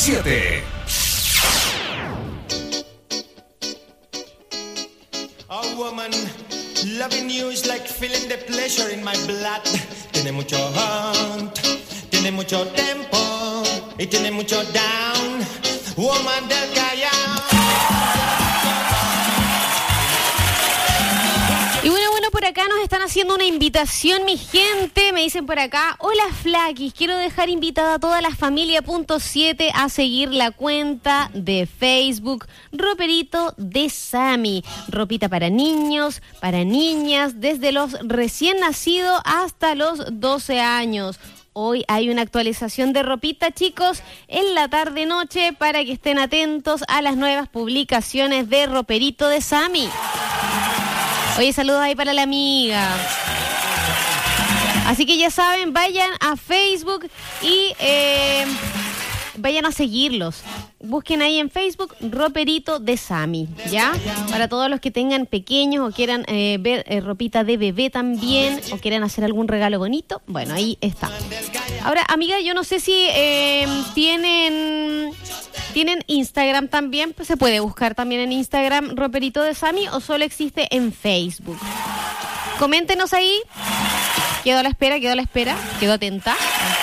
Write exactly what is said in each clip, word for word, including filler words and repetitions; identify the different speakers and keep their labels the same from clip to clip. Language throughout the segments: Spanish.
Speaker 1: siete.
Speaker 2: A woman loving you is like feeling the pleasure in my blood. Tiene mucho hunt, tiene mucho tempo y tiene mucho down. Woman del Callao.
Speaker 3: Y bueno, bueno, por acá nos están haciendo una invitación, mi gente. Me dicen por acá, hola Flaquis, quiero dejar invitada a toda la familia punto siete a seguir la cuenta de Facebook Roperito de Sammy. Ropita para niños, para niñas, desde los recién nacidos hasta los doce años. Hoy hay una actualización de ropita, chicos, en la tarde-noche para que estén atentos a las nuevas publicaciones de Roperito de Sammy. Oye, saludos ahí para la amiga. Así que ya saben, vayan a Facebook y eh, vayan a seguirlos. Busquen ahí en Facebook Roperito de Sammy, ¿ya? Para todos los que tengan pequeños o quieran eh, ver eh, ropita de bebé también, o quieran hacer algún regalo bonito, bueno, ahí está. Ahora, amiga, yo no sé si eh, tienen... ¿Tienen Instagram también? Pues se puede buscar también en Instagram Roperito de Sammy o solo existe en Facebook. Coméntenos ahí. Quedo a la espera, quedo a la espera, quedo atenta.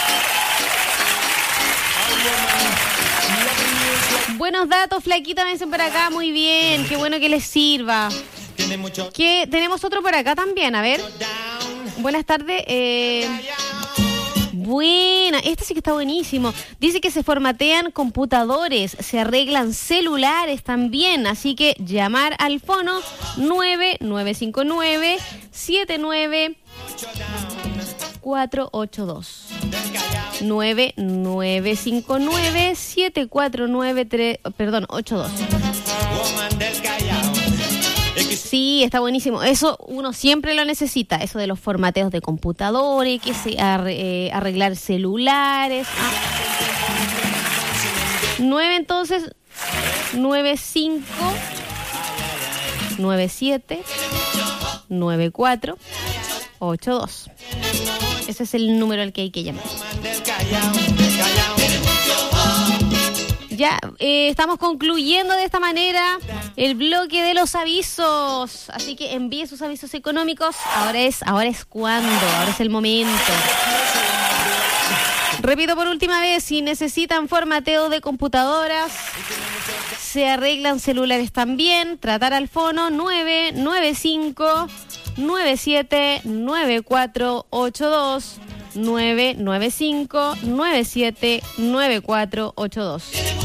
Speaker 3: Buenos datos, Flaquita, me dicen por acá. Muy bien, qué bueno que les sirva. ¿Qué? Tenemos otro por acá también, a ver. Buenas tardes. Eh... Buena, este sí que está buenísimo. Dice que se formatean computadores, se arreglan celulares también, así que llamar al fono nueve nueve cinco nueve siete nueve cuatro ocho dos. nueve nueve cinco nueve siete cuatro nueve tres, perdón, ocho dos. Sí, está buenísimo. Eso uno siempre lo necesita. Eso de los formateos de computadores, que se arre, eh, arreglar celulares. Ah. nueve entonces, nueve cinco nueve siete nueve cuatro ocho dos. Ese es el número al que hay que llamar. Ya eh, estamos concluyendo de esta manera el bloque de los avisos. Así que envíe sus avisos económicos. Ahora es, ahora es cuando, ahora es el momento. Repito por última vez, si necesitan formateo de computadoras, se arreglan celulares también, tratar al fono nueve nueve cinco nueve siete nueve cuatro ocho dos. nueve nueve cinco nueve siete nueve cuatro ocho dos.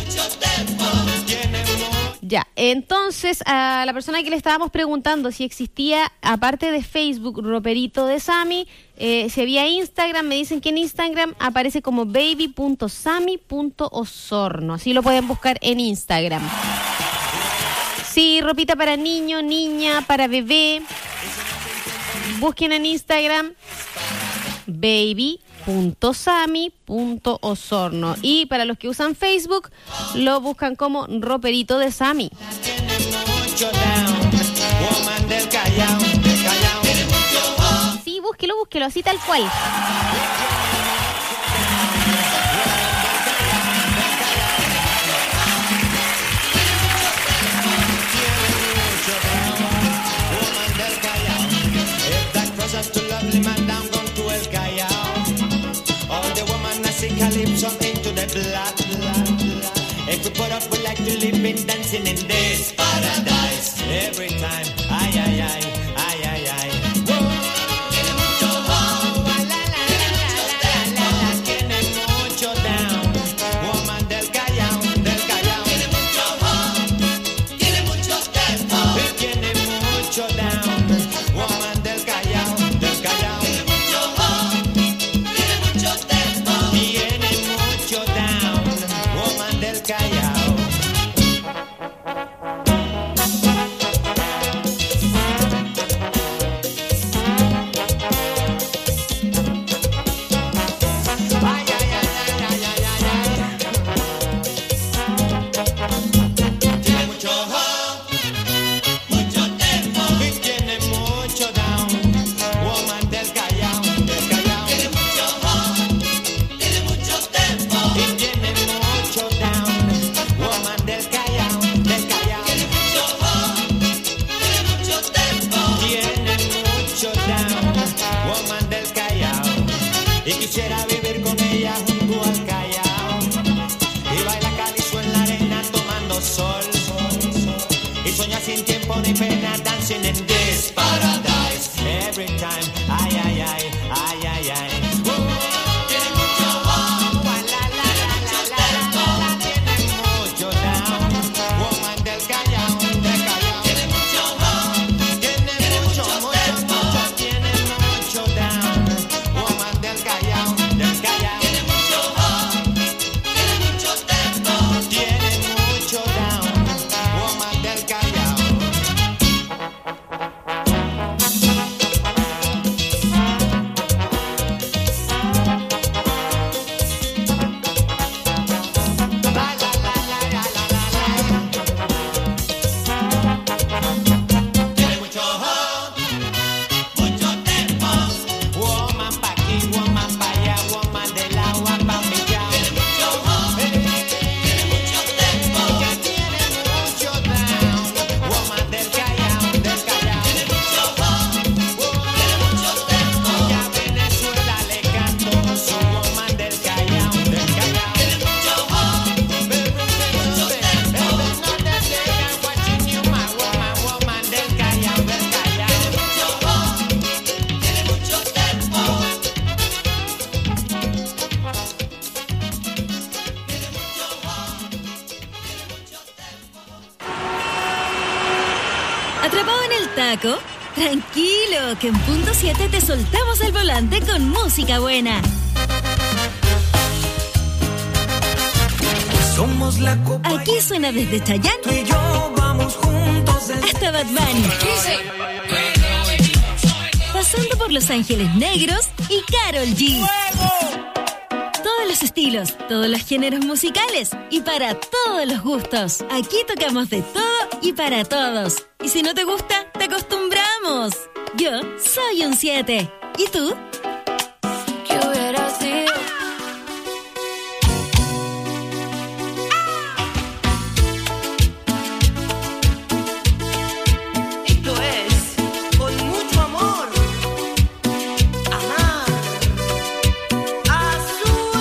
Speaker 3: Ya, entonces a la persona que le estábamos preguntando si existía, aparte de Facebook, Roperito de Sammy, eh, si había Instagram, me dicen que en Instagram aparece como baby punto sammy punto osorno. Así lo pueden buscar en Instagram. Sí, ropita para niño, niña, para bebé. Busquen en Instagram baby punto sammy punto osorno. Y para los que usan Facebook, lo buscan como Roperito de Sammy. Sí, búsquelo, búsquelo, así tal cual.
Speaker 2: Calypso into the blood, blood, blood. If we put up, we like to live in dancing in this paradise. Every time, ay, ay, ay, ay, ay, ay. Whoa. Tiene mucho oh, la, la, la, la, la, la, la. Tiene mucho
Speaker 1: taco? Tranquilo, que en punto siete te soltamos el volante con música buena.
Speaker 2: Somos la copa.
Speaker 1: Aquí suena desde Chayanne
Speaker 2: Tú y yo vamos juntos desde...
Speaker 1: hasta Bad Bunny. Pasando por Los Ángeles Negros y Karol G. Todos los estilos, todos los géneros musicales y para todos los gustos. Aquí tocamos de todo y para todos. Y si no te gusta, te acostumbramos. Yo soy un siete. ¿Y tú?
Speaker 4: ¿Qué hubiera sido?
Speaker 2: Esto es con mucho amor. Amar. Azul.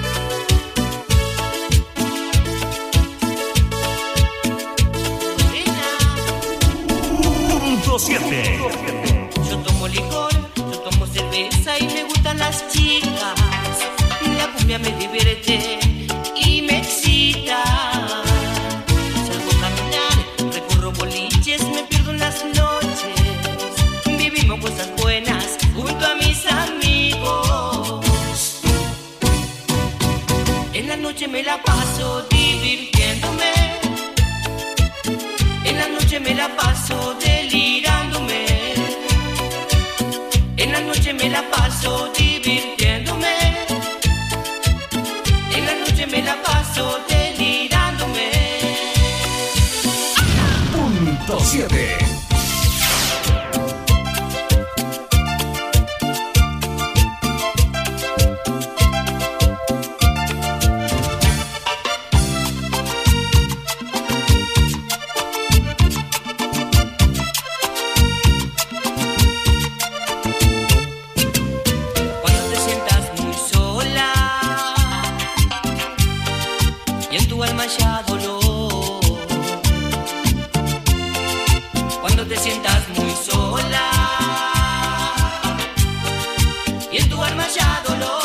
Speaker 5: Punto siete.
Speaker 2: Yo tomo licor, yo tomo cerveza y me gustan las chicas. La cumbia me divierte y me excita. Salgo a caminar, recorro boliches, me pierdo en las noches. Vivimos cosas buenas junto a mis amigos. En la noche me la paso divirtiéndome. En la noche me la paso delirándome. En la noche me la paso divirtiéndome. En la noche me la paso delirándome.
Speaker 5: Punto siete.
Speaker 2: Cuando te sientas muy sola y en tu alma haya dolor. Cuando te sientas muy sola y en tu alma haya dolor.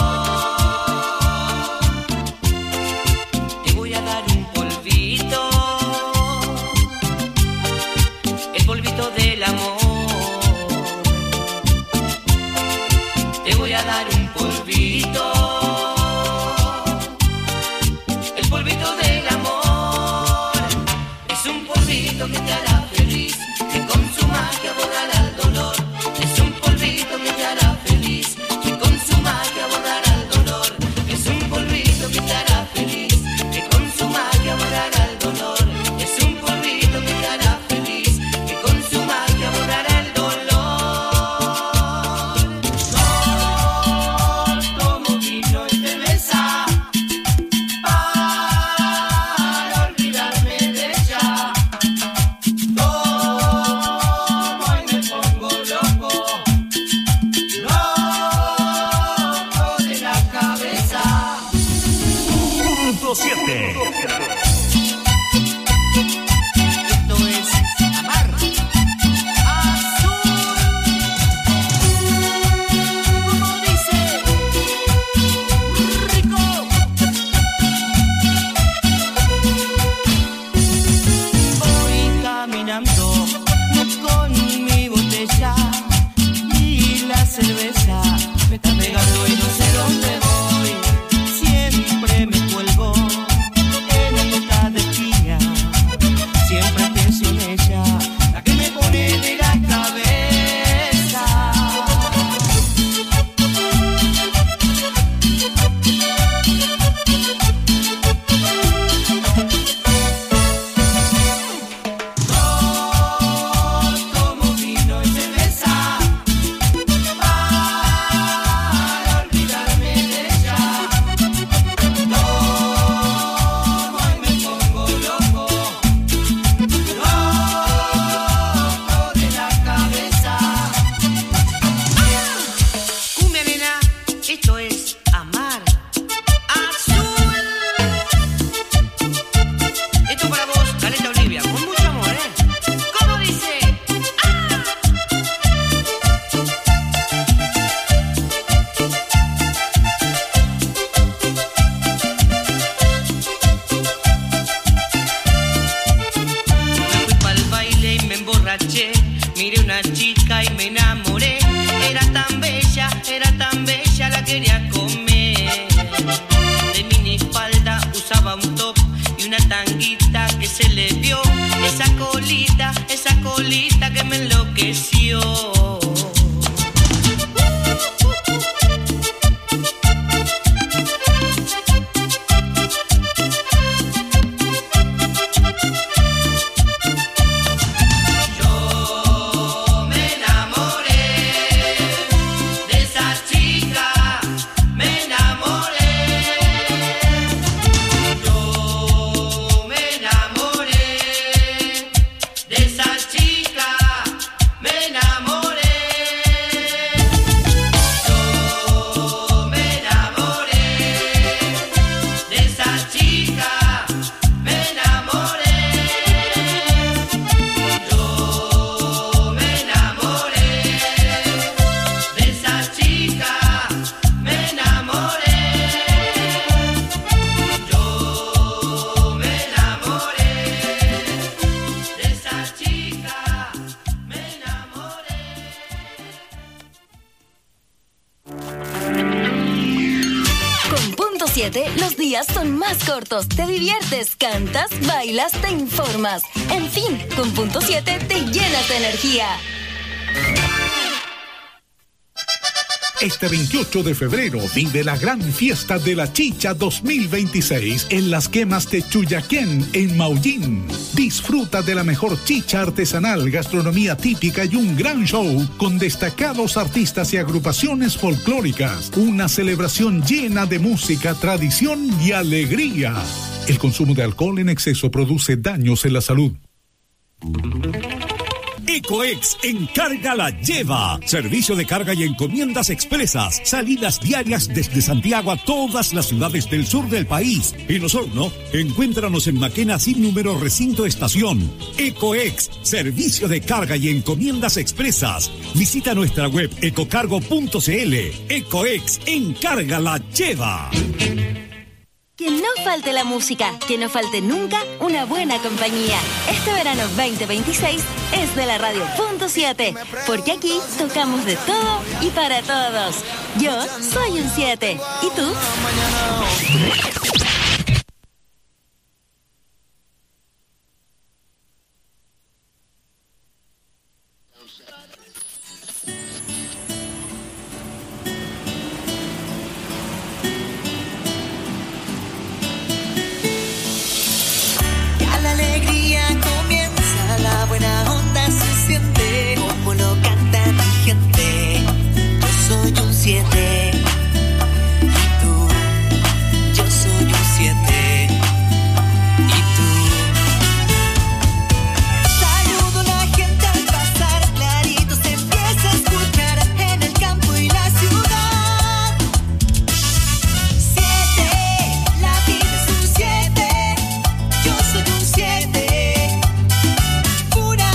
Speaker 2: Te voy a dar un polvito, el polvito del amor. Te voy a dar un polvito, el polvito del amor. Es un polvito que te hará feliz, que con su magia borrará el dolor. Es un polvito que te hará feliz, que con su magia borrará el dolor. Es un polvito que te hará feliz, que con su magia borrará el dolor. Es un polvito que te hará feliz, que con su magia borrará el dolor. Tomo vino y cerveza para olvidarme de ella. Tomo y me pongo loco, loco de la cabeza.
Speaker 5: Punto siete.
Speaker 2: Esto es amar. Azul. Como dice, rico. Voy caminando con mi botella y la cerveza me está pegando y no sé dónde voy. Siempre me cuelgo en
Speaker 1: siete, los días son más cortos. Te diviertes, cantas, bailas, te informas. En fin, con punto siete te llenas de energía.
Speaker 6: Este veintiocho de febrero vive la gran fiesta de la chicha dos mil veintiséis en las quemas de Chuyaquén, en Maullín. Disfruta de la mejor chicha artesanal, gastronomía típica y un gran show con destacados artistas y agrupaciones folclóricas. Una celebración llena de música, tradición y alegría. El consumo de alcohol en exceso produce daños en la salud.
Speaker 5: Ecoex Encarga la Lleva. Servicio de carga y encomiendas expresas. Salidas diarias desde Santiago a todas las ciudades del sur del país. En Osorno, encuéntranos en Maquena sin número recinto estación. Ecoex, servicio de carga y encomiendas expresas. Visita nuestra web ecocargo punto cl. Ecoex Encarga la Lleva.
Speaker 1: Que no falte la música, que no falte nunca una buena compañía. Este verano veinte veintiséis es de la radio punto siete, porque aquí tocamos de todo y para todos. Yo soy un siete. ¿Y tú?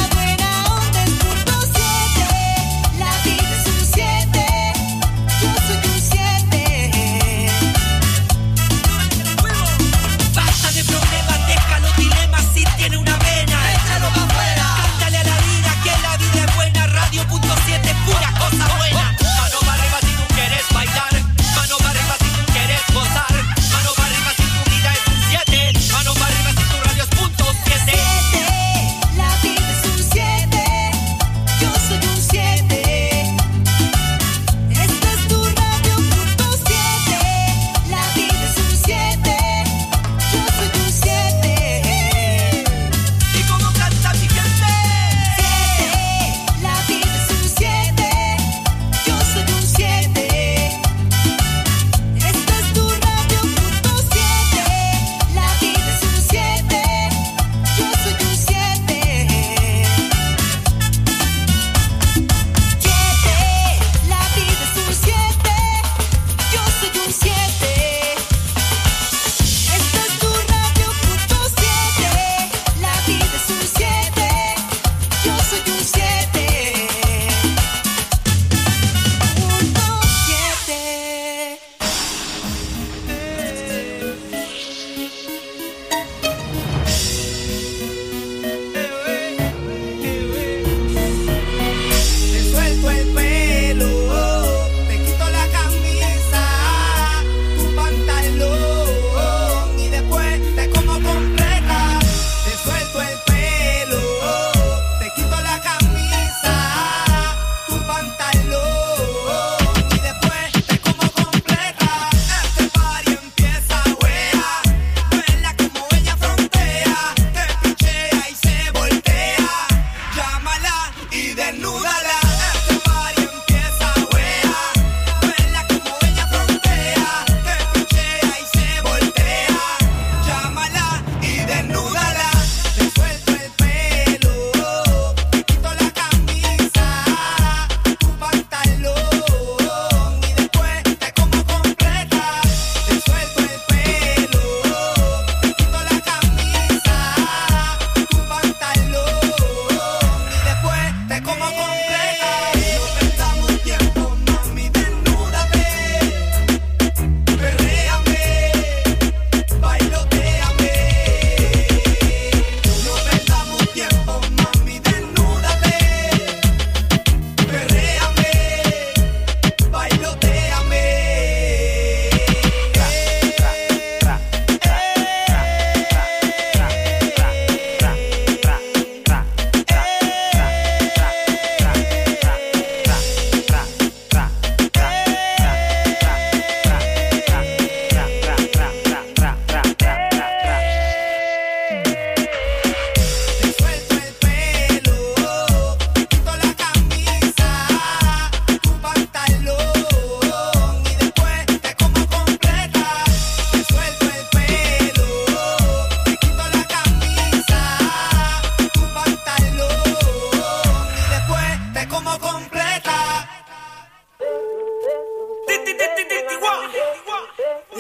Speaker 7: Yo soy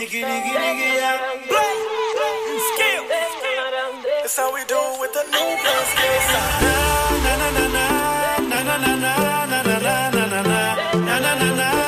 Speaker 7: nigga, nigga, nigga, yeah. Play, skill. That's how we do it with the new dance skills. Na na na na na na na na na na na na na na na na na.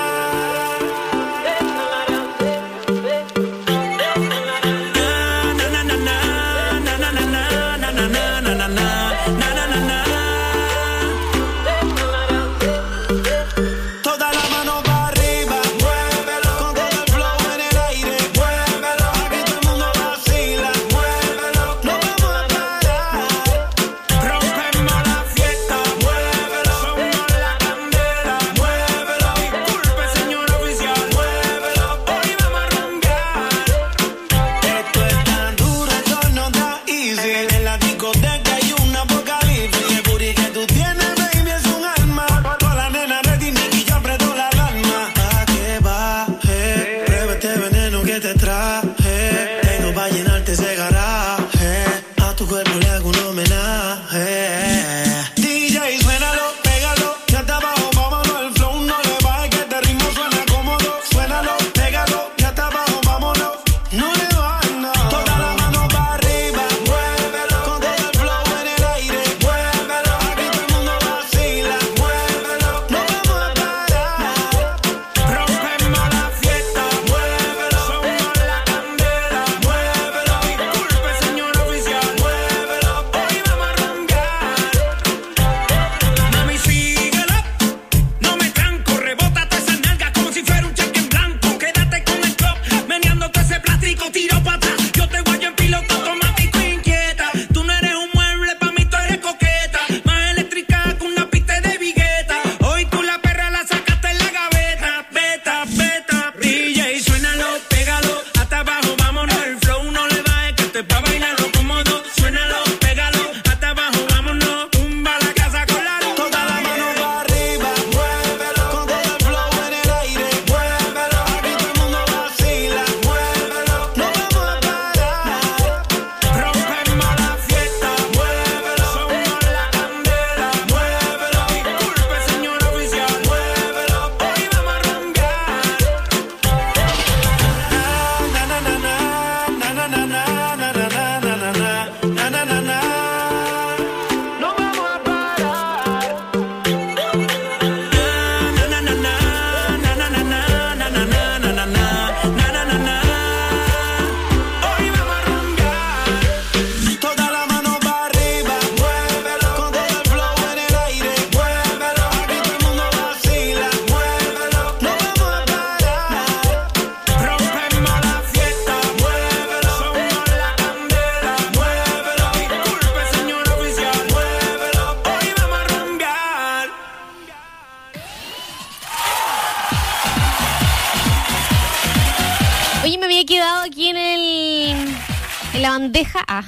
Speaker 3: Bandeja, ah,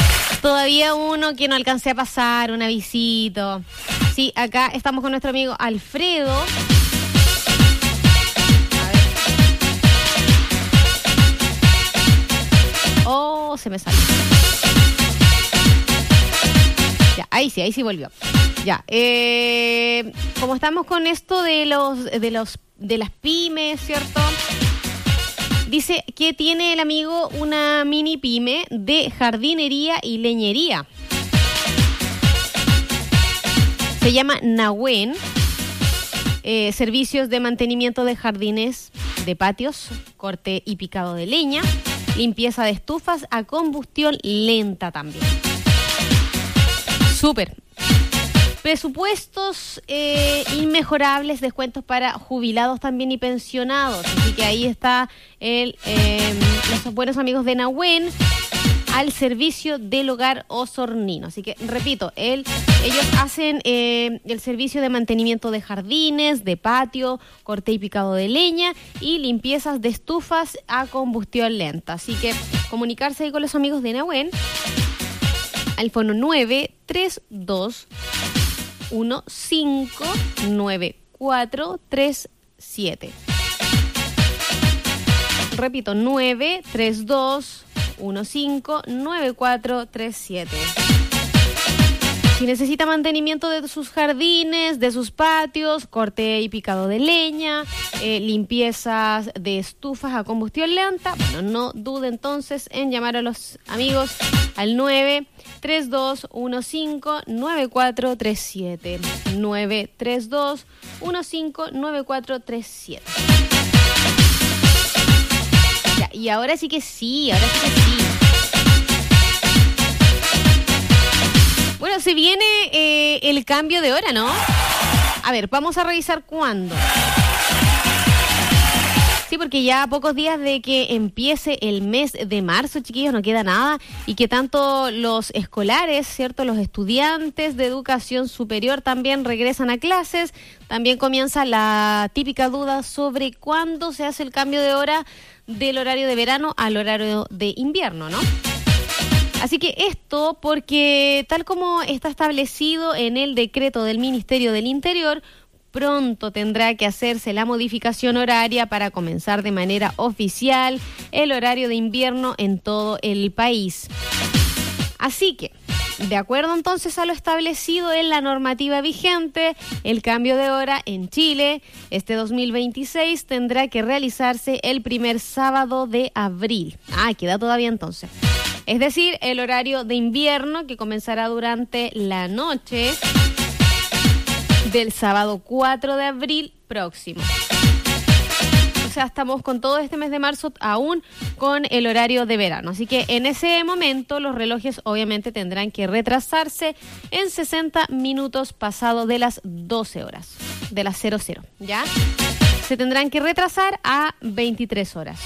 Speaker 3: todavía uno que no alcancé a pasar, un avisito. Sí, acá estamos con nuestro amigo Alfredo. A ver. Oh, se me salió. Ya, ahí sí, ahí sí volvió. Ya, eh, como estamos con esto de los, de los, de las pymes, ¿cierto? Dice que tiene el amigo una mini pyme de jardinería y leñería. Se llama Nahuen. Eh, servicios de mantenimiento de jardines, de patios, corte y picado de leña, limpieza de estufas a combustión lenta también. Súper. Presupuestos eh, inmejorables, descuentos para jubilados también y pensionados. Así que ahí está el, eh, los buenos amigos de Nahuen al servicio del hogar osornino. Así que, repito, el, ellos hacen eh, el servicio de mantenimiento de jardines, de patio, corte y picado de leña y limpiezas de estufas a combustión lenta. Así que comunicarse ahí con los amigos de Nahuen al fono nueve tres dos uno cinco nueve cuatro tres siete. Repito, nueve tres dos uno cinco nueve cuatro tres siete. Si necesita mantenimiento de sus jardines, de sus patios, corte y picado de leña, eh, limpiezas de estufas a combustión lenta, bueno, no dude entonces en llamar a los amigos al nueve tres dos uno cinco nueve cuatro tres siete. nueve tres dos uno cinco nueve cuatro tres siete. Ya, y ahora sí que sí, ahora sí que sí. Bueno, se viene eh, el cambio de hora, ¿no? A ver, vamos a revisar cuándo. Sí, porque ya a pocos días de que empiece el mes de marzo, chiquillos, no queda nada. Y que tanto los escolares, ¿cierto? Los estudiantes de educación superior también regresan a clases. También comienza la típica duda sobre cuándo se hace el cambio de hora del horario de verano al horario de invierno, ¿no? Así que esto porque tal como está establecido en el decreto del Ministerio del Interior, pronto tendrá que hacerse la modificación horaria para comenzar de manera oficial el horario de invierno en todo el país. Así que, de acuerdo entonces a lo establecido en la normativa vigente, el cambio de hora en Chile este dos mil veintiséis tendrá que realizarse el primer sábado de abril. Ah, queda todavía entonces. Es decir, el horario de invierno que comenzará durante la noche del sábado cuatro de abril próximo. O sea, estamos con todo este mes de marzo aún con el horario de verano. Así que en ese momento los relojes obviamente tendrán que retrasarse en sesenta minutos pasado de las doce horas, de las cero cero, ¿ya? Se tendrán que retrasar a veintitrés horas.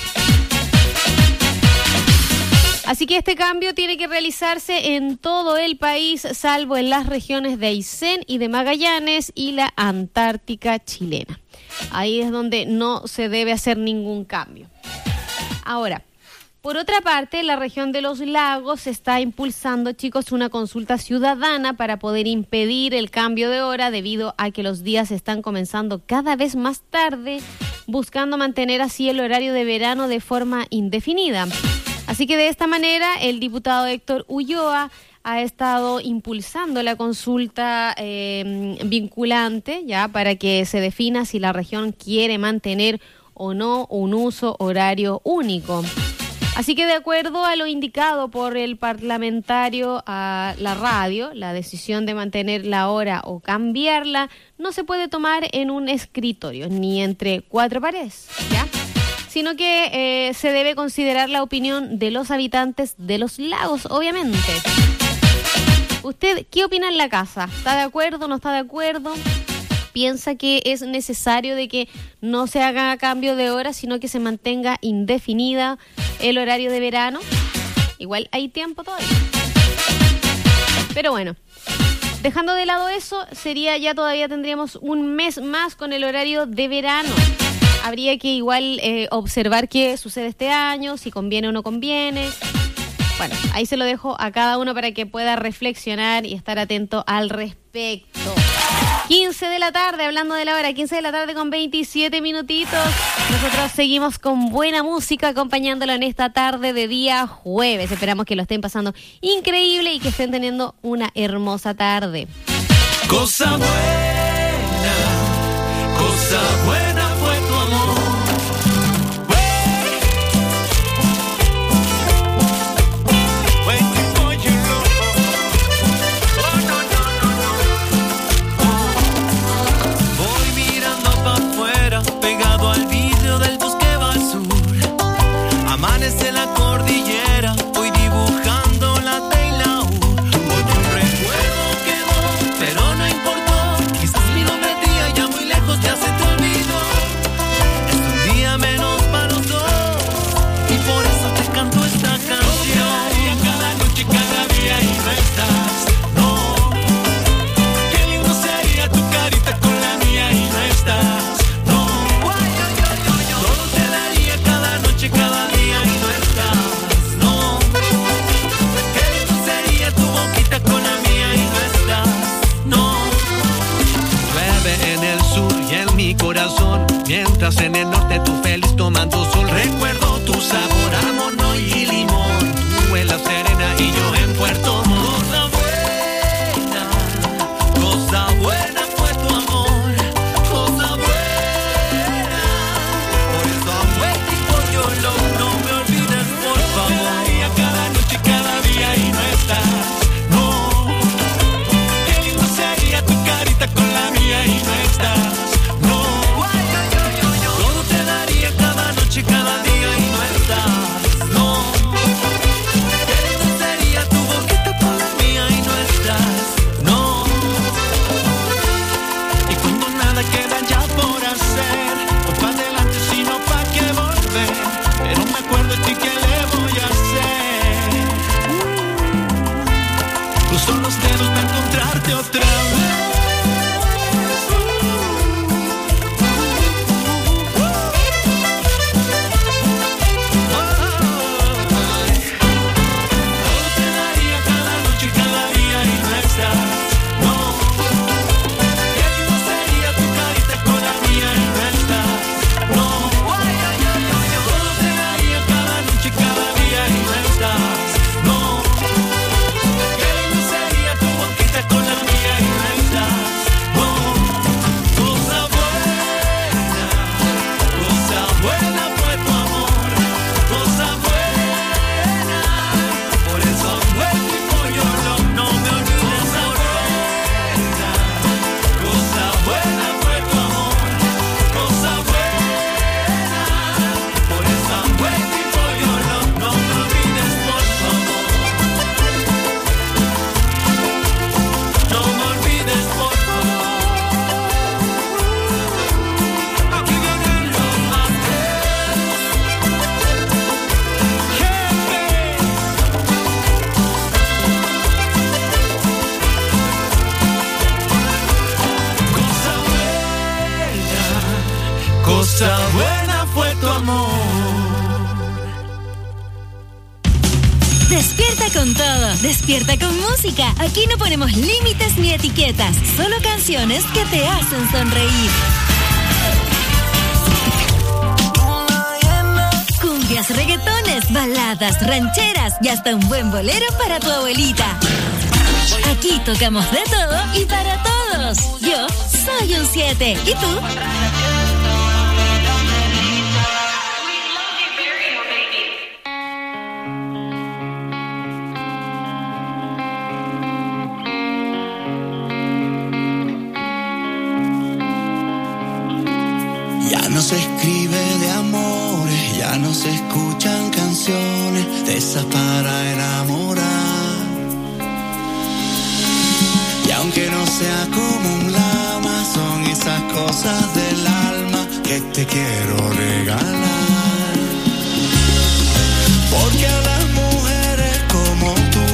Speaker 3: Así que este cambio tiene que realizarse en todo el país, salvo en las regiones de Aysén y de Magallanes y la Antártica chilena. Ahí es donde no se debe hacer ningún cambio. Ahora, por otra parte, la región de los lagos está impulsando, chicos, una consulta ciudadana para poder impedir el cambio de hora debido a que los días están comenzando cada vez más tarde, buscando mantener así el horario de verano de forma indefinida. Así que de esta manera el diputado Héctor Ulloa ha estado impulsando la consulta eh, vinculante ya para que se defina si la región quiere mantener o no un uso horario único. Así que de acuerdo a lo indicado por el parlamentario a la radio, la decisión de mantener la hora o cambiarla no se puede tomar en un escritorio ni entre cuatro paredes, ¿ya? Sino que eh, se debe considerar la opinión de los habitantes de los lagos, obviamente. ¿Usted qué opina en la casa? ¿Está de acuerdo? ¿No está de acuerdo? ¿Piensa que es necesario de que no se haga cambio de hora, sino que se mantenga indefinida el horario de verano? Igual hay tiempo todavía. Pero bueno, dejando de lado eso, sería ya todavía tendríamos un mes más con el horario de verano. Habría que igual eh, observar qué sucede este año, si conviene o no conviene. Bueno, ahí se lo dejo a cada uno para que pueda reflexionar y estar atento al respecto. quince de la tarde, hablando de la hora, quince de la tarde con veintisiete minutitos. Nosotros seguimos con buena música acompañándolo en esta tarde de día jueves. Esperamos que lo estén pasando increíble y que estén teniendo una hermosa tarde.
Speaker 7: Cosa buena, cosa buena fue tu amor. Pegado al vidrio del bosque va al sur. Amanece la cordillera, voy dibujando la T y la U. Hoy un recuerdo quedó, pero no importó. Quizás mi nombre tía ya muy lejos ya se te olvidó.
Speaker 1: Despierta con todo, despierta con música. Aquí no ponemos límites ni etiquetas, solo canciones que te hacen sonreír. Cumbias, reggaetones, baladas, rancheras y hasta un buen bolero para tu abuelita. Aquí tocamos de todo y para todos. Yo soy un siete. ¿Y tú?
Speaker 8: Ya no se escribe de amores, ya no se escuchan canciones de esas para enamorar. Y aunque no sea como un lama, son esas cosas del alma que te quiero regalar. Porque a las mujeres como tú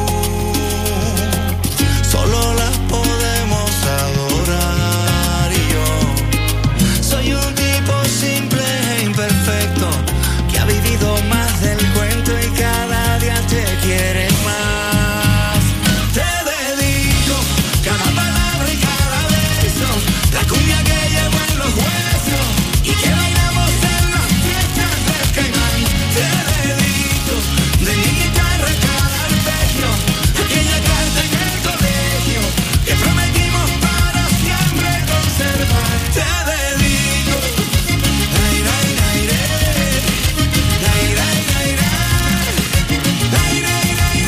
Speaker 8: solo las podemos adorar. Y yo soy un tipo simple e imperfecto que ha vivido más del cuento y cada día te quiere más. Te dedico cada palabra y cada beso, la cumbia que llevo en los huesos y que bailamos en las fiestas del Caimán. Te dedico de mi guitarra cada arpegio, aquella carta en el colegio que prometimos para siempre conservar. Te dedico ay, ay, ay, ay, ay, ay, ay, ay, ay, ay,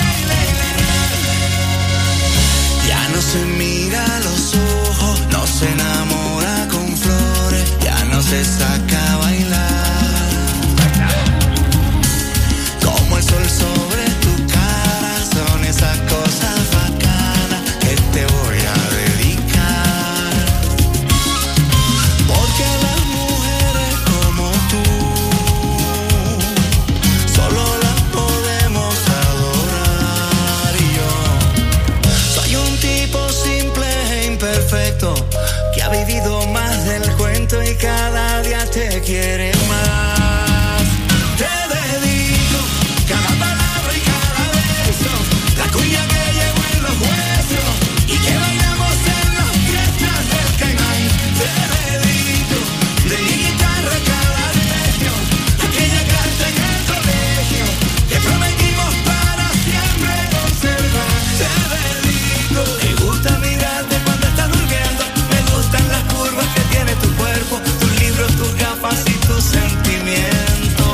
Speaker 8: ay. Ya no se mira a los ojos, no se enamora con flores, ya no se saca a bailar. Como el sol sobre tu cara, son esas cosas bacanas que te voy a dedicar. Porque a las mujeres como tú solo las podemos adorar. Y yo soy un tipo simple e imperfecto que ha vivido más del cuento y cada día te quiere más. Te dedico cada palabra y cada beso, la cuña que llevo en los huesos y que bailamos en las fiestas del Caimán. Te dedico de mi guitarra cada arpegio, aquella carta en el colegio que prometimos para siempre conservar. Te dedico. Me gusta mirarte cuando estás durmiendo, me gustan las curvas que tiene tu cuerpo, tus libros, tus gafas y tus sentimientos.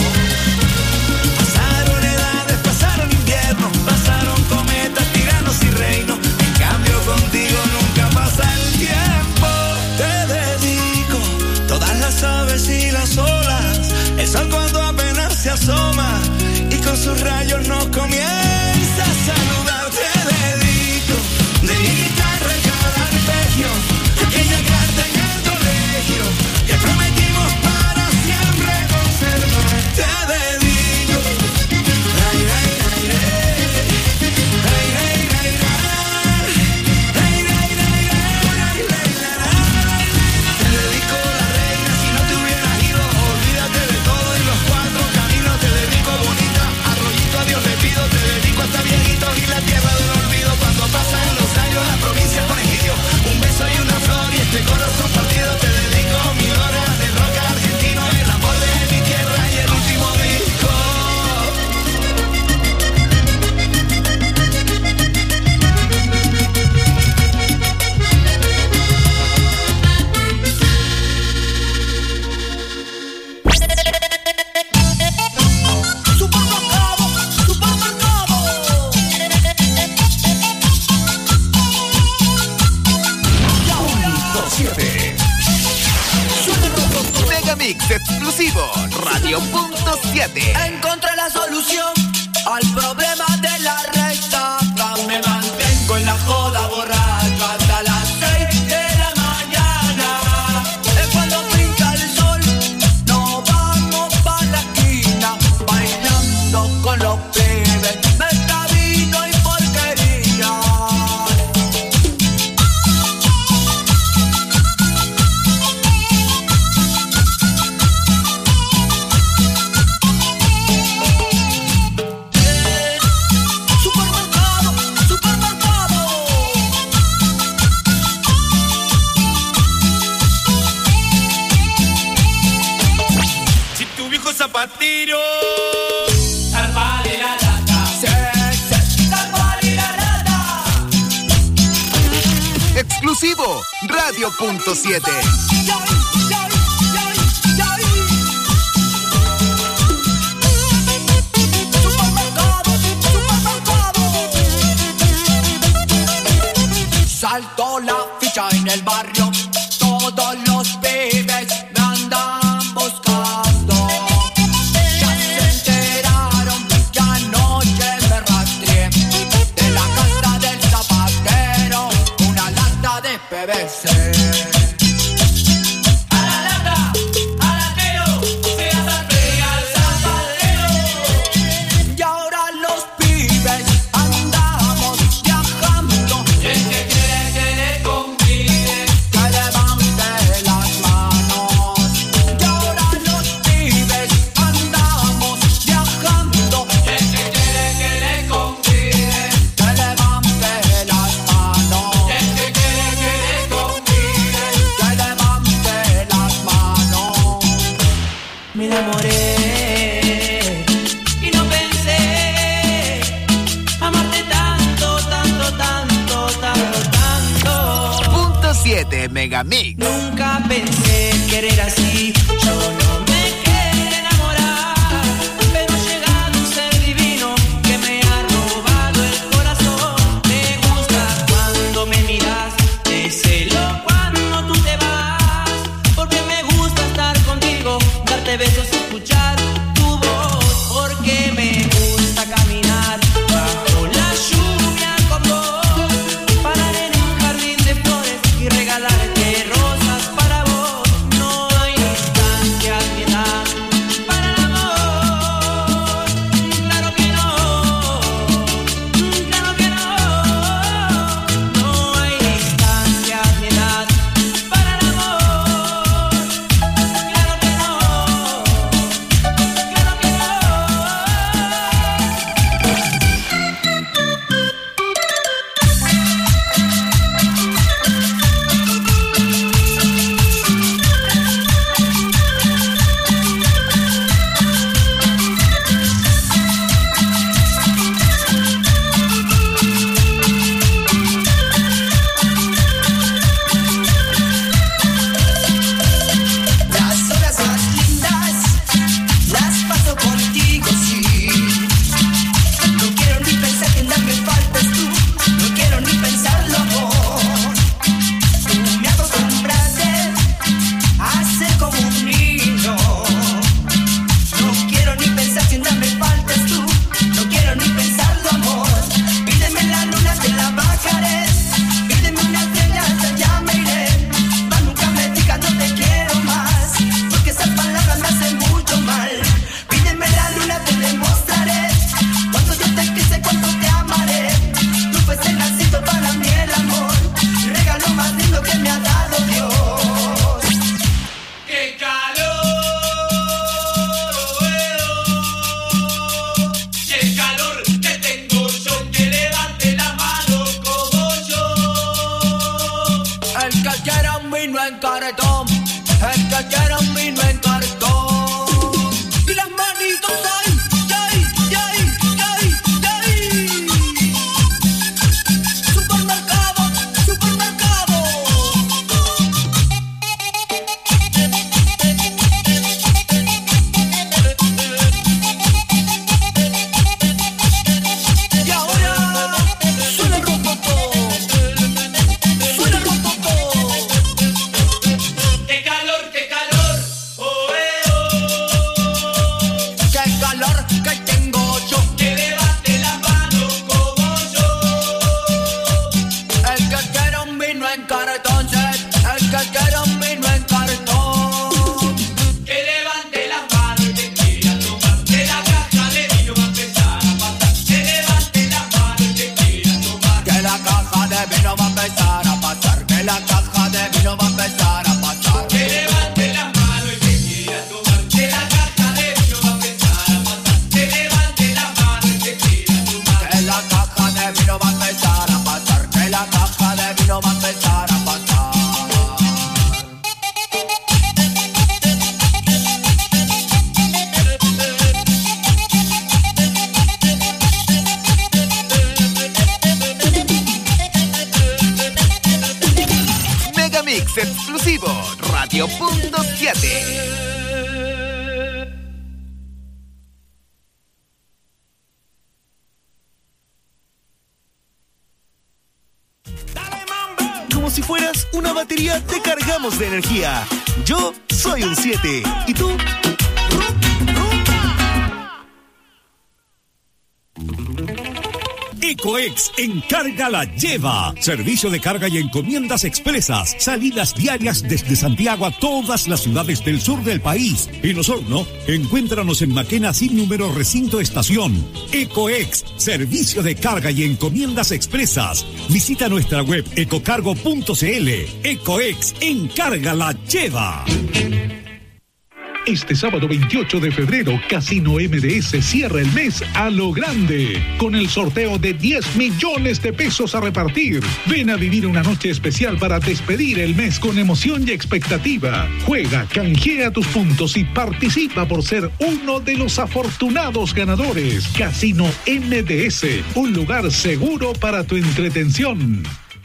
Speaker 8: Pasaron edades, pasaron inviernos, pasaron cometas, tiranos y reinos. En cambio contigo nunca pasa el tiempo. Te dedico todas las aves y las olas, el sol cuando apenas se asoma y con sus rayos nos comienza a saludar. Te dedico de mi guitarra cada arpegio, aquella carta en el colegio que prometimos para siempre conservar. Te dedico ay, ay, ay, ay, ay, ay, ay, ay, ay, ay, ay, ay. Te dedico la reina, si no te hubieras ido, olvídate de todo y los cuatro caminos. Te dedico bonita, arroyito a Dios le pido. Te dedico hasta viejitos y la tierra del olvido. Cuando pasan los años la provincia con egidio, un beso y una flor y este corazón partido. Te dedico mil horas de rock argentino, el amor de mi tierra y el último disco.
Speaker 9: Megamix exclusivo Radio Punto siete.
Speaker 10: Encontré la solución al problema de la recta. Me mantengo en la joda borracho hasta las seis de la mañana. Es cuando pinta el sol, nos vamos pa' la esquina, bailando con los pibes, mezcla vino y porquería.
Speaker 8: viejo zapatero.
Speaker 9: Exclusivo Radio punto siete.
Speaker 10: Saltó la ficha en el barrio, todos los pibes me andan buscando. Ya se enteraron que anoche me rastreé de la casa del zapatero, una lata de P V C.
Speaker 9: Megamix.
Speaker 10: Nunca pensé querer así, yo no me quería enamorar, pero ha llegado un ser divino que me ha robado el corazón. Me gusta cuando me miras, te celo cuando tú te vas, porque me gusta estar contigo, darte besos y escuchar tu voz, porque me gusta caminar bajo la lluvia con vos, parar en un jardín de flores y regalarte rosas para vos. No hay distancia ni edad para el amor. Claro que no, claro que no. No hay distancia ni edad para el amor. Claro que no, claro que no. Las horas más lindas las paso contigo, sí. No quiero ni pensar que nada me faltas tú, no quiero ni pensarlo, amor. Tú me acostumbraste a ser como un niño. No quiero ni pensar que nada me faltas tú, no quiero ni pensarlo, amor. Pídeme la luna, te la bajaré. Pídeme una estrella, hasta allá me iré. Mas nunca me digas no te quiero más, porque esas palabras me hacen mucho mal. Pídeme la luna, te demostraré cuánto yo te quise, cuánto te amaré. Tú fuiste nacido para mí el amor, regalo más lindo que me ha dado Dios. ¡Qué calor! ¡Qué calor que tengo yo! Que levante la mano como yo. El que quiera un vino en cartón, el que quiera un vino en cartón. Y las manitos ahí, ahí, ahí, ahí, ahí. Supermercado, supermercado. Y ahora suena el rococó, suena el rococó. ¡Qué calor, qué calor! ¡Oh,
Speaker 9: Radio punto siete.
Speaker 11: Como si fueras una batería, te cargamos de energía. Yo soy un siete. ¿Y tú?
Speaker 5: Ecoex Encarga la Lleva. Servicio de carga y encomiendas expresas. Salidas diarias desde Santiago a todas las ciudades del sur del país. En Osorno, encuéntranos en Maquena sin número recinto estación. Ecoex, servicio de carga y encomiendas expresas. Visita nuestra web ecocargo punto cl. Ecoex Encarga la Lleva.
Speaker 6: Este sábado veintiocho de febrero, Casino M D S cierra el mes a lo grande, con el sorteo de diez millones de pesos a repartir. Ven a vivir una noche especial para despedir el mes con emoción y expectativa. Juega, canjea tus puntos y participa por ser uno de los afortunados ganadores. Casino M D S, un lugar seguro para tu entretención.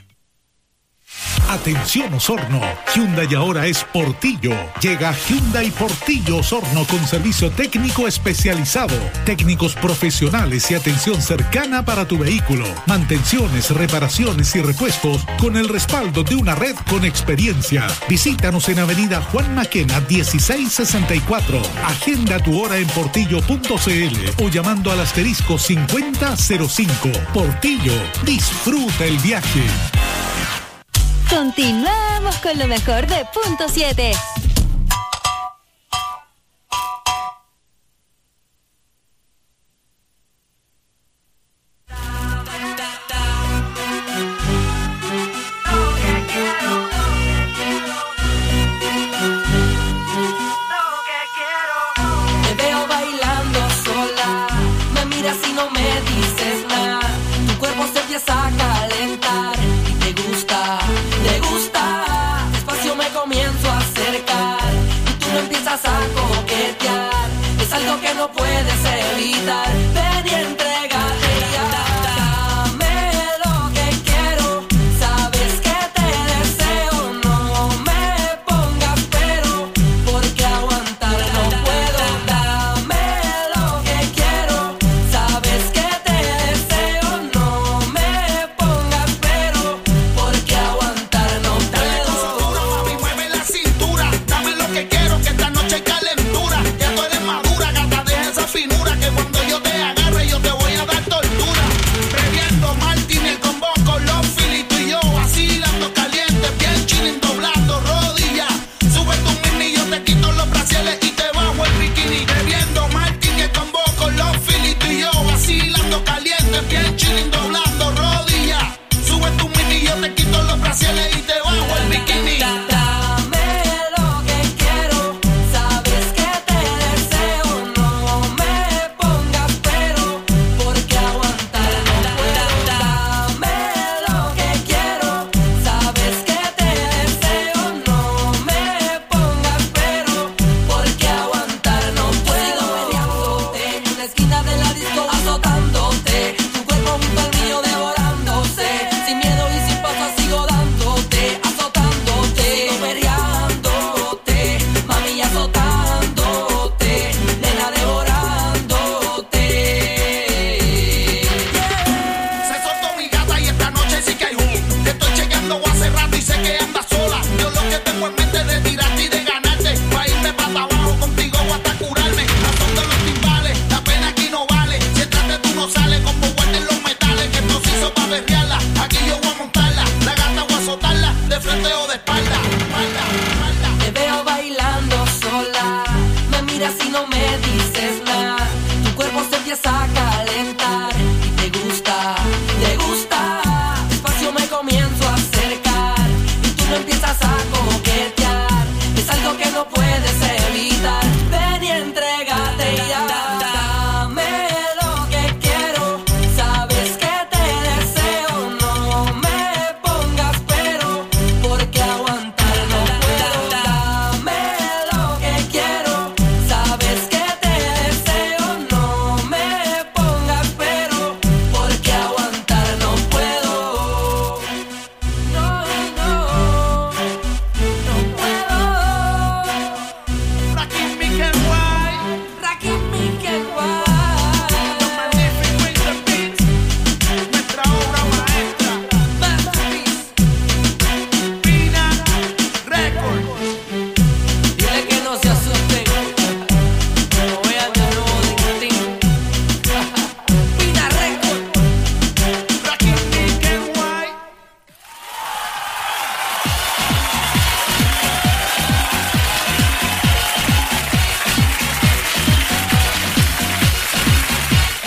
Speaker 6: Atención Osorno, Hyundai ahora es Portillo. Llega Hyundai Portillo Osorno con servicio técnico especializado, técnicos profesionales y atención cercana para tu vehículo, mantenciones, reparaciones y repuestos con el respaldo de una red con experiencia. Visítanos en Avenida Juan Maquena dieciséis sesenta y cuatro. Agenda tu hora en portillo punto cl o llamando al asterisco cincuenta cero cinco. Portillo, disfruta el viaje.
Speaker 1: Continuamos con lo mejor de Punto siete.
Speaker 10: Te veo bailando sola, me miras y no me dices nada. Tu cuerpo se empieza a calentar y te gusta. Te gusta, despacio me comienzo a acercar y tú me empiezas a coquetear. Es algo que no puedes evitar. Ven y entrégate ya. Dame lo que quiero, sabes que te deseo. No me pongas pero, porque aguantar no puedo. Dame lo que quiero, sabes que te deseo. No me pongas pero, porque aguantar no puedo.
Speaker 12: Mami, mueve la cintura, dame lo que quiero, que esta noche hay calentura. Ya tú eres madura, gata de esa finura, que cuando yo te agarre yo te voy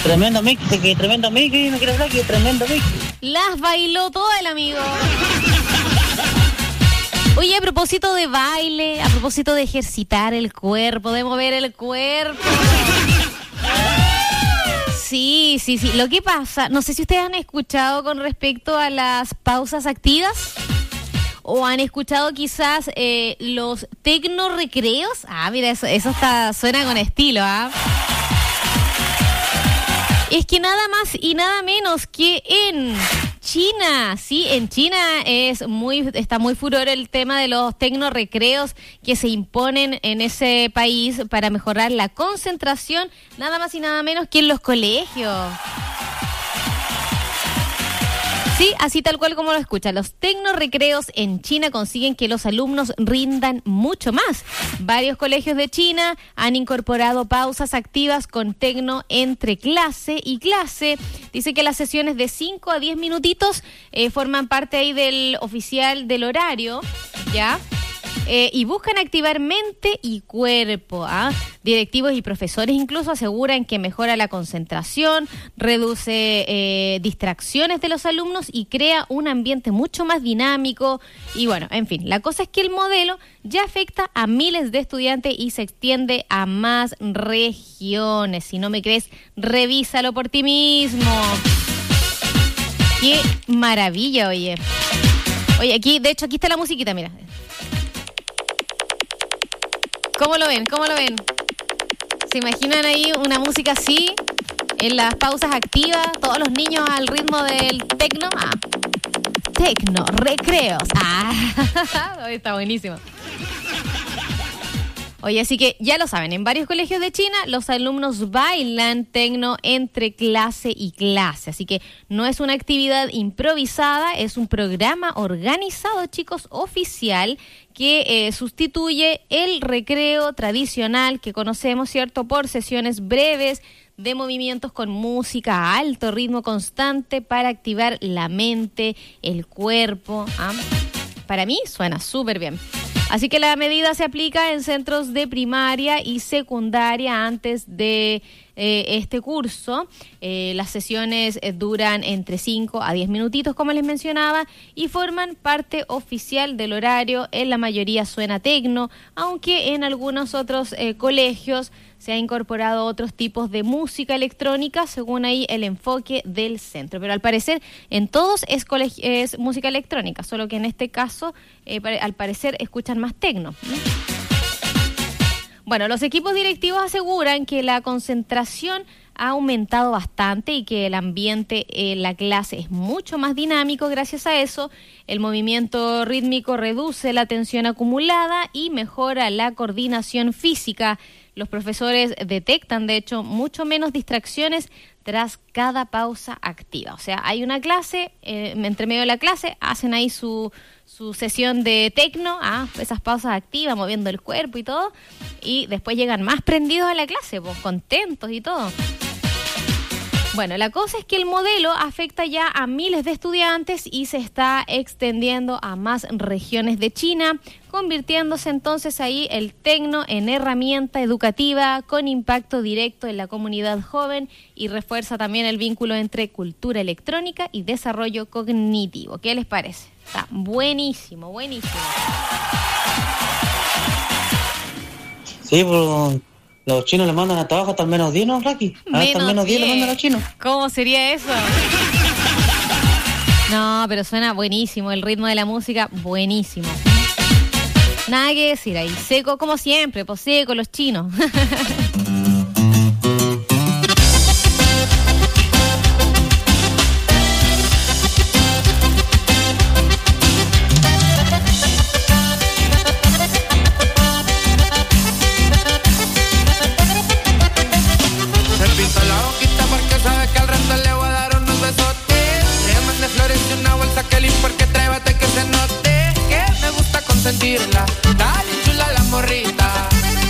Speaker 13: Tremendo mix, que tremendo mix, no quiero hablar, que tremendo mix.
Speaker 3: Las bailó todo el amigo. Oye, a propósito de baile, a propósito de ejercitar el cuerpo, de mover el cuerpo. Sí, sí, sí. Lo que pasa, no sé si ustedes han escuchado con respecto a las pausas activas o han escuchado quizás eh, los tecno recreos. Ah, mira, eso, eso está, suena con estilo, ¿ah? Es que nada más y nada menos que en China, sí, en China es muy, está muy furor el tema de los tecno recreos que se imponen en ese país para mejorar la concentración, nada más y nada menos que en los colegios. Sí, así tal cual como lo escuchan. Los tecno recreos en China consiguen que los alumnos rindan mucho más. Varios colegios de China han incorporado pausas activas con tecno entre clase y clase. Dice que las sesiones de cinco a diez minutitos eh, forman parte ahí del oficial del horario, ¿ya? Eh, y buscan activar mente y cuerpo. ¿ah? Directivos y profesores incluso aseguran que mejora la concentración, reduce eh, distracciones de los alumnos y crea un ambiente mucho más dinámico. Y bueno, en fin, la cosa es que el modelo ya afecta a miles de estudiantes y se extiende a más regiones. Si no me crees, revísalo por ti mismo. ¡Qué maravilla, oye! Oye, aquí, de hecho, aquí está la musiquita, mira. ¿Cómo lo ven? ¿Cómo lo ven? ¿Se imaginan ahí una música así? En las pausas activas, todos los niños al ritmo del tecno. Ah. Tecno, recreos. Ah, está buenísimo. Oye, así que ya lo saben, en varios colegios de China los alumnos bailan tecno entre clase y clase. Así que no es una actividad improvisada, es un programa organizado, chicos, oficial, que eh, sustituye el recreo tradicional que conocemos, ¿cierto? Por sesiones breves de movimientos con música a alto ritmo constante para activar la mente, el cuerpo. ¿ah? Para mí suena súper bien. Así que la medida se aplica en centros de primaria y secundaria antes de eh, este curso. Eh, las sesiones eh, duran entre cinco a diez minutitos, como les mencionaba, y forman parte oficial del horario. En la mayoría suena tecno, aunque en algunos otros eh, colegios se ha incorporado otros tipos de música electrónica, según ahí el enfoque del centro. Pero al parecer en todos es, coleg- es música electrónica, solo que en este caso eh, pare- al parecer escuchan más tecno. Bueno, los equipos directivos aseguran que la concentración ha aumentado bastante y que el ambiente en la clase es mucho más dinámico. Gracias a eso, el movimiento rítmico reduce la tensión acumulada y mejora la coordinación física. Los profesores detectan, de hecho, mucho menos distracciones tras cada pausa activa. O sea, hay una clase, eh, entre medio de la clase, hacen ahí su, su sesión de tecno, ah, esas pausas activas, moviendo el cuerpo y todo, y después llegan más prendidos a la clase, pues contentos y todo. Bueno, la cosa es que el modelo afecta ya a miles de estudiantes y se está extendiendo a más regiones de China, convirtiéndose entonces ahí el tecno en herramienta educativa con impacto directo en la comunidad joven y refuerza también el vínculo entre cultura electrónica y desarrollo cognitivo. ¿Qué les parece? Está buenísimo, buenísimo.
Speaker 13: Sí, pues los chinos le mandan a trabajo hasta el menos diez, ¿no, Raki? Hasta el menos diez le mandan a los chinos.
Speaker 3: ¿Cómo sería eso? No, pero suena buenísimo, el ritmo de la música, buenísimo. Nada que decir ahí, seco como siempre, pues seco los chinos.
Speaker 10: Sentirla, dale chula la morrita.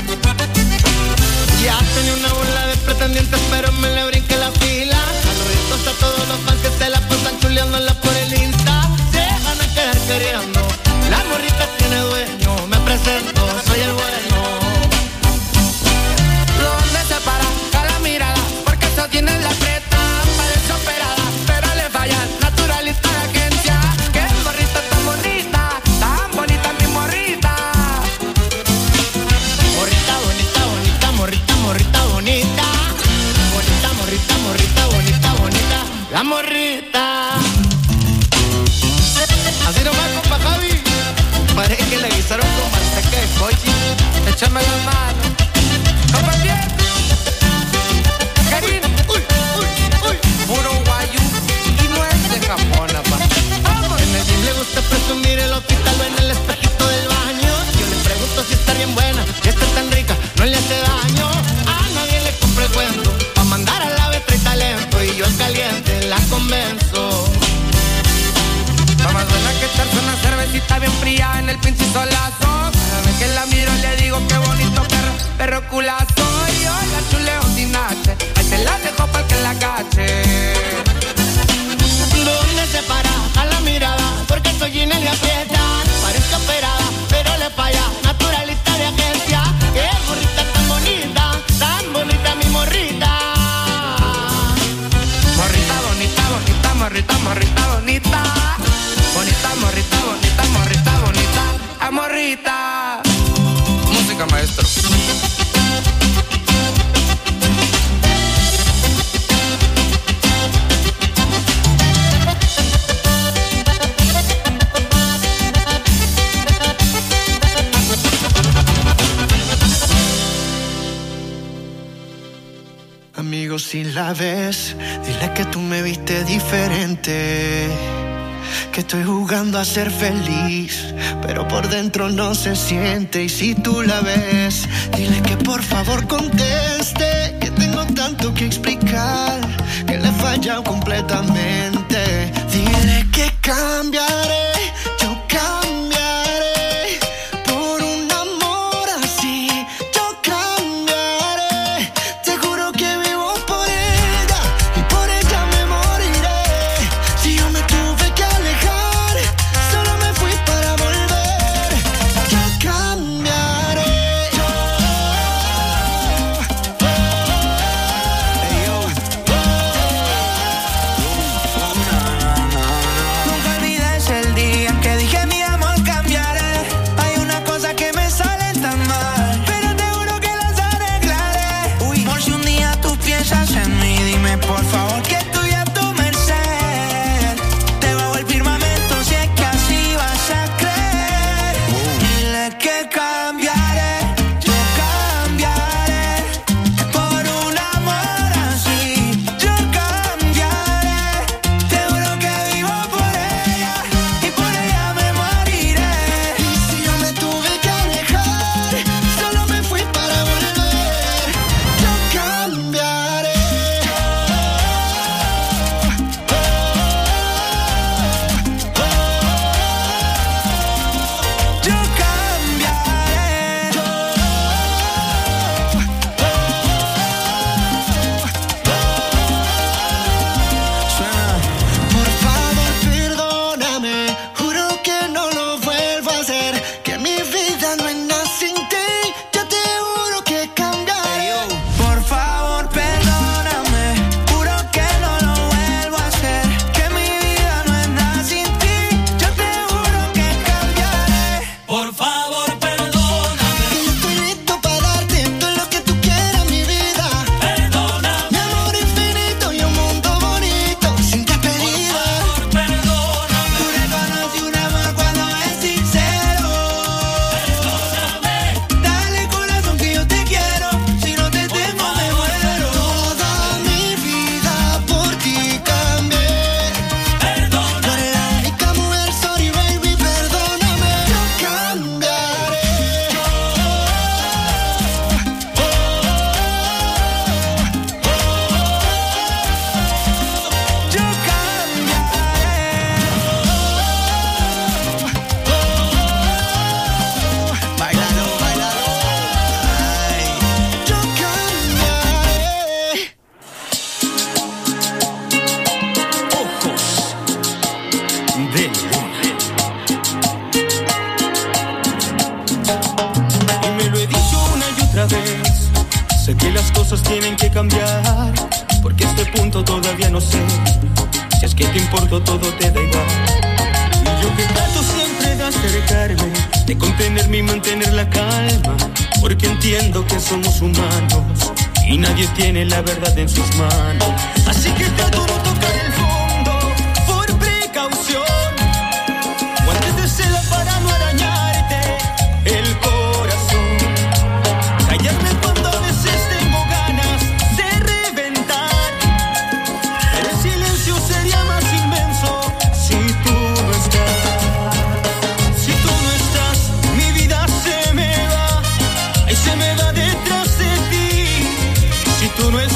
Speaker 2: Ya tenía una bola de pretendientes, pero me le brinqué la fila. Saluditos a todos los fans que se la pasan chuleándola por el Insta. Se van a quedar queriendo, la morrita tiene dueño. Me presento, soy el bueno.
Speaker 10: ¿Dónde se para? Con la mirada, porque eso tiene la frente. la morrita. Así nomás, compa Javi. Parece que le guisaron con manteca de coche. Échame la mano. Compa Diez. Karin. Uy, uy, uy. Puro guayu. Y no es de Japón, apa. En el gym le gusta presumir el hospital o en el espejito del baño. Yo le pregunto si está bien buena, si está tan rica, no le hace daño. A nadie le compra el cuento, pa' mandar a la vez trae talento. Y yo al caliente la convenzo. Pa' más buena que echarse una cervecita bien fría en el pinche solazo. Cada vez que la miro le digo qué bonito perro, perro culazo. Y yo la chuleo sin H, ahí te la dejo pa' que la cache. ¿Dónde se para a la mirada? Porque soy Ginel y aprieta. Parezco operada, pero le falla. Naturalista de agencia. Qué morrita tan bonita, tan bonita mi morrita. Morrita bonita, bonita, morrita, morrita bonita. Bonita, morrita, bonita, morrita bonita. A morrita. Música, maestro. Amigo, si la ves, dile que tú me viste diferente. Que estoy jugando a ser feliz, pero por dentro no se siente. Y si tú la ves, dile que por favor conteste. Que tengo tanto que explicar, que le he fallado completamente. Dile que cambiaré, yo cambiaré. Por un amor así, yo cambiaré. Te juro que vivo por ella, y por ella me moriré. Si yo me tuve que alejar, solo me fui para volver. Yo cambiaré. Yo, oh, oh, hey, yo. Nunca olvides el día en que dije mi amor cambiaré. Hay una cosa que me sale tan mal, pero te juro que las arreglaré. Uy, por si un día tú piensas en mí, dime por favor que estoy a tu merced. Te bajo el firmamento si es que así vas a creer. Dile que cambiaré, yo cambiaré. Por un amor así, yo cambiaré. Te juro que vivo por ella, y por ella me moriré. Y si yo me tuve que alejar, solo me fui para volver. Yo cambiaré. Yo cambiaré. Suena. Por favor, perdóname. Juro que no lo vuelvo a hacer. Que mi vida no es nada sin ti. Yo te juro que cambiaré. Por favor, perdóname. Juro que no lo vuelvo a hacer. Que mi vida no es nada sin ti. Yo te juro que cambiaré. Por favor, perdóname. Que yo estoy listo para darte todo lo que tú quieras, mi vida. Perdóname. Mi amor infinito y un mundo bonito sin despedida. Por favor, perdóname. Tú reconoces un amor cuando es sincero. Perdóname. Dale corazón que yo te quiero. Si no te tengo me muero. Toda mi vida por ti cambié. Perdóname. Tú eres la única mujer, sorry baby, perdóname. Yo cambiaré. Yo cambiaré. Bailalo, bailalo. Ay. Yo cambiaré.
Speaker 2: Ojos de luna. Y me lo he dicho una y otra vez. Sé que las cosas tienen que cambiar, porque a este punto todavía no sé si es que te importo, todo te da igual. Y yo que trato siempre de acercarme, de contenerme y mantener la calma, porque entiendo que somos humanos y nadie tiene la verdad en sus manos. Así que trato de no tocar el fondo.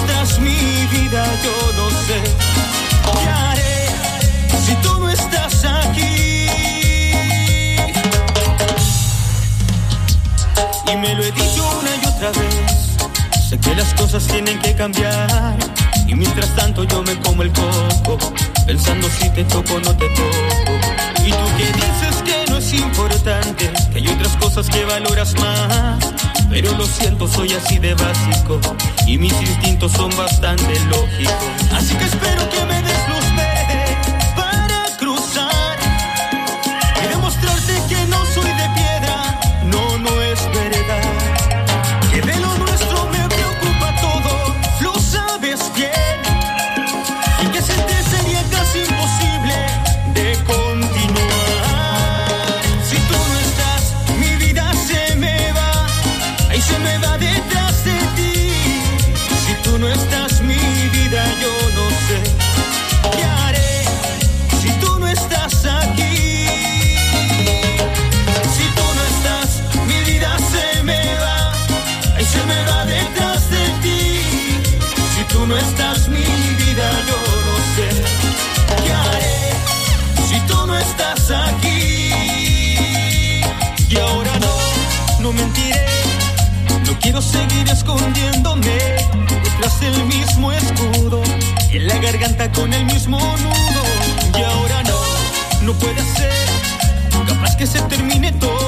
Speaker 2: estás mi vida, yo no sé qué haré si tú no estás aquí. Y me lo he dicho una y otra vez, sé que las cosas tienen que cambiar. Y mientras tanto yo me como el coco, pensando si te toco o no te toco. Y tú que dices que no es importante, que hay otras cosas que valoras más. Pero lo siento, soy así de básico y mis instintos son bastante lógicos. Así que espero que me des luz verde para cruzar y demostrarte que no soy de piedra, no, no es verdad. Que de lo nuestro me preocupa todo, lo sabes bien. Y que sin ti sería casi imposible de continuar. Si tú no estás, mi vida se me va, ahí se me va detrás de ti. Si tú no estás, mi vida, yo no sé qué haré si tú no estás aquí. Si tú no estás, mi vida se me va, ahí se me va detrás de ti. Si tú no estás, mi vida, yo no sé qué haré si tú no estás aquí. Y ahora no, no mentiré, no quiero seguir escondiéndome detrás del mismo escudo, en la garganta con el mismo nudo. Y ahora no, no puede ser, capaz que se termine todo